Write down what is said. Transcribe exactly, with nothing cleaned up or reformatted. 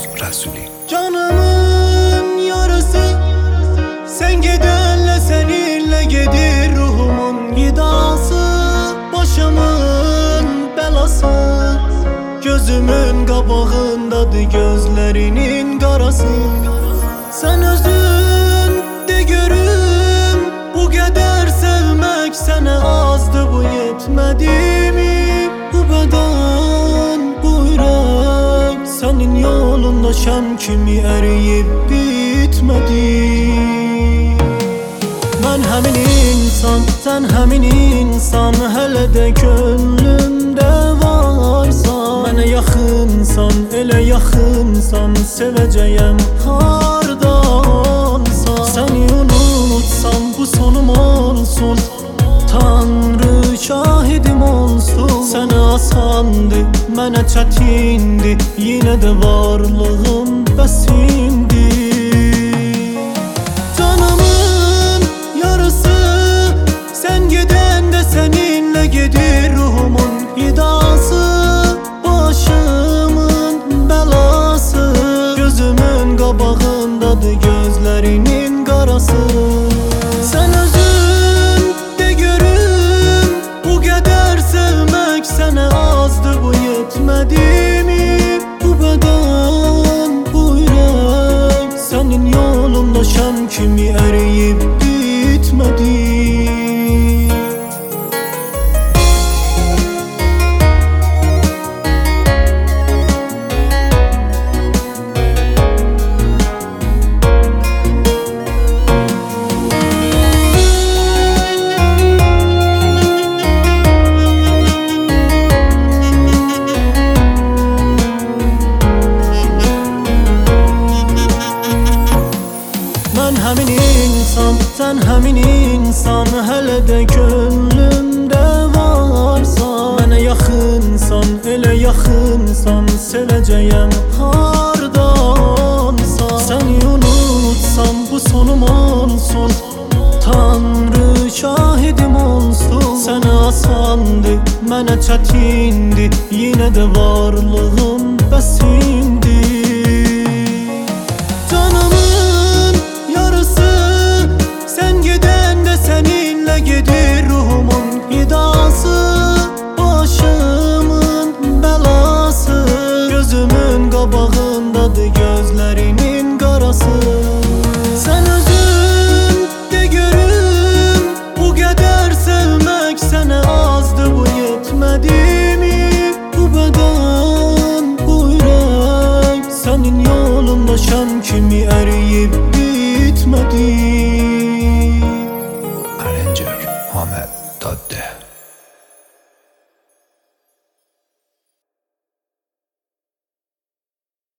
Rəsuli. Canımın yarısı sen gidenle seninle gedir ruhumun gidası, başımın belası, gözümün qabağındadır gözlerinin qarası. Sen özün de görüm, bu kadar sevmek sana azdı, bu yetmedi mi? Bu beden, bu yürek senin yolunda şam kimi eriyip bitmedi. Ben həmin insan, sen həmin insan, hələ də könlümdə varsan. Mənə yaxınsan, elə yaxınsan, sevəcəyəm hardansan. Səni unutsam bu sonum olsun, Tanrı şahidim olsun. Sənə asandı, mənə çətindi, yenə də varlığım bəsimdi. Canımın yarısı sen giden de seninle gedir ruhumun gidası, başımın belası, gözümün qabağındadır gözlerinin qarası. Sen özün de görüm, bu kadar sevmek sana azdı, bu yetmedi mi? Bu beden, bu yürek senin yolunda şam kimi eriyip bitmedi. Ben həmin insan, sen həmin insan, hələ də könlümdə varsan. Mənə yaxınsan, elə yaxınsan, sevəcəyəm hardansan. Səni unutsam bu sonum olsun, Tanrı şahidim olsun. Sənə asandı, mənə çətindi, yenə də varlığım bəsimdi. Seninle gedir ruhumun gidası, başımın belası, gözümün qabağındadır gözlerinin qarası. Sen özün de görüm, bu kadar sevmek sana azdı, bu yetmedi mi? Bu beden, bu yürek senin yolunda şam kimi eriyip bitmedi.